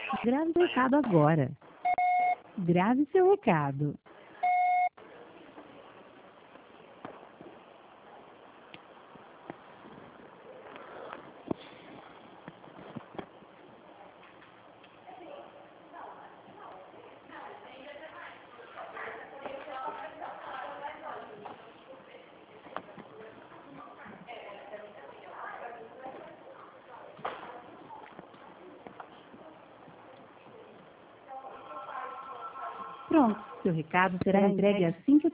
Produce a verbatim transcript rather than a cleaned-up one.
Grave seu recado agora. Grave seu recado. Pronto, seu recado será entregue assim que